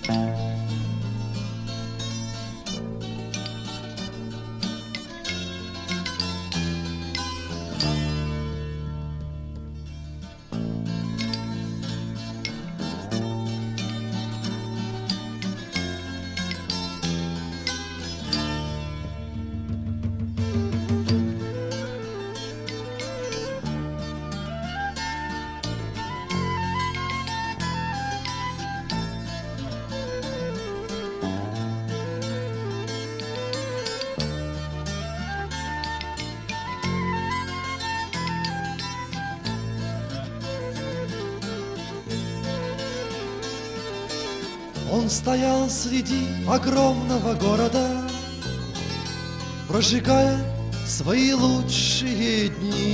Он стоял среди огромного города, прожигая свои лучшие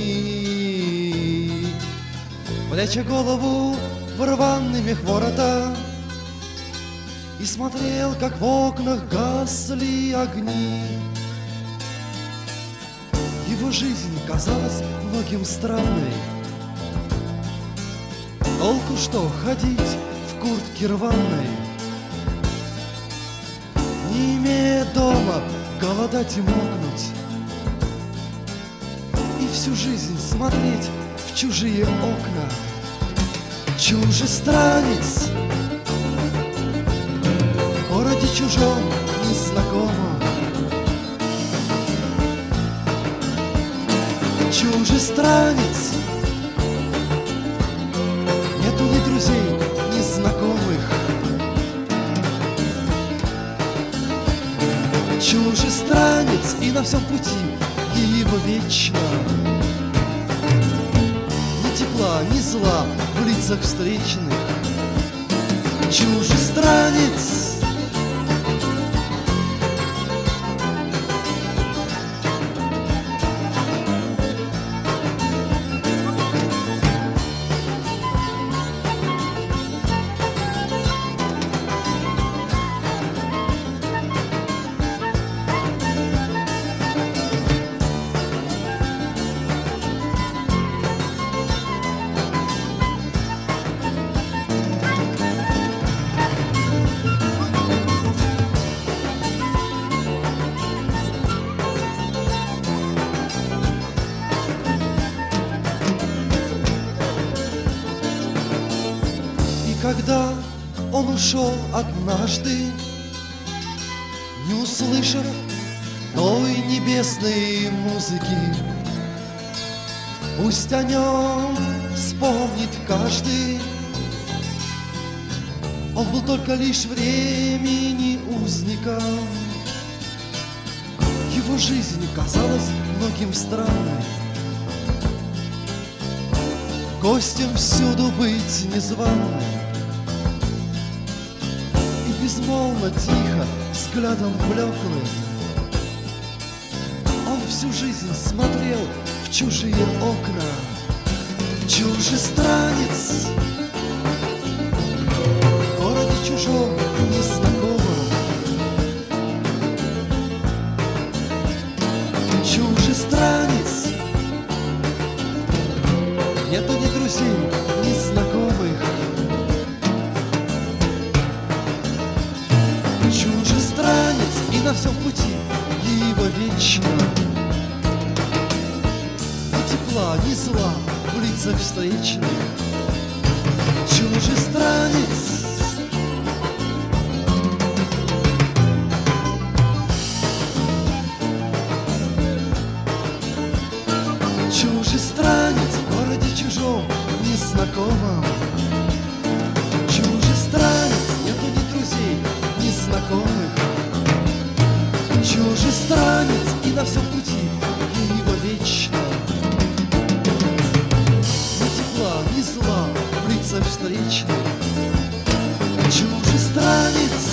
дни, пряча голову в рваный мех ворота, и смотрел, как в окнах гасли огни. Его жизнь казалась многим странной. Толку что ходить в куртке рваной, не имея дома, голодать и мокнуть, и всю жизнь смотреть в чужие окна. Чужестранец в городе чужом, незнакомом. Чужестранец, нету ни друзей, ни знакомых. Чужестранец, и на всем пути его вечно ни тепла, ни зла в лицах встречных. Чужестранец, когда он ушел однажды, не услышав той небесной музыки, пусть о нем вспомнит каждый. Он был только лишь времени узником. Его жизнь казалась многим странной. Гостем всюду быть незваным, безмолвно, тихо, взглядом блеклым. Он всю жизнь смотрел в чужие окна. Чужестранец в городе чужом, незнакомом. Чужестранец, нету ни друзей, ни знакомых. Чужестранец, и на всем пути его вечно ни тепла, ни зла в лицах встречных. Чужестранец, чужестранец в городе чужом, незнакомом. Чужестранец, нету ни друзей, ни знакомых. Чужестранец, и на всем пути его вечно ни тепла, ни зла в лицах встречных. Чужестранец,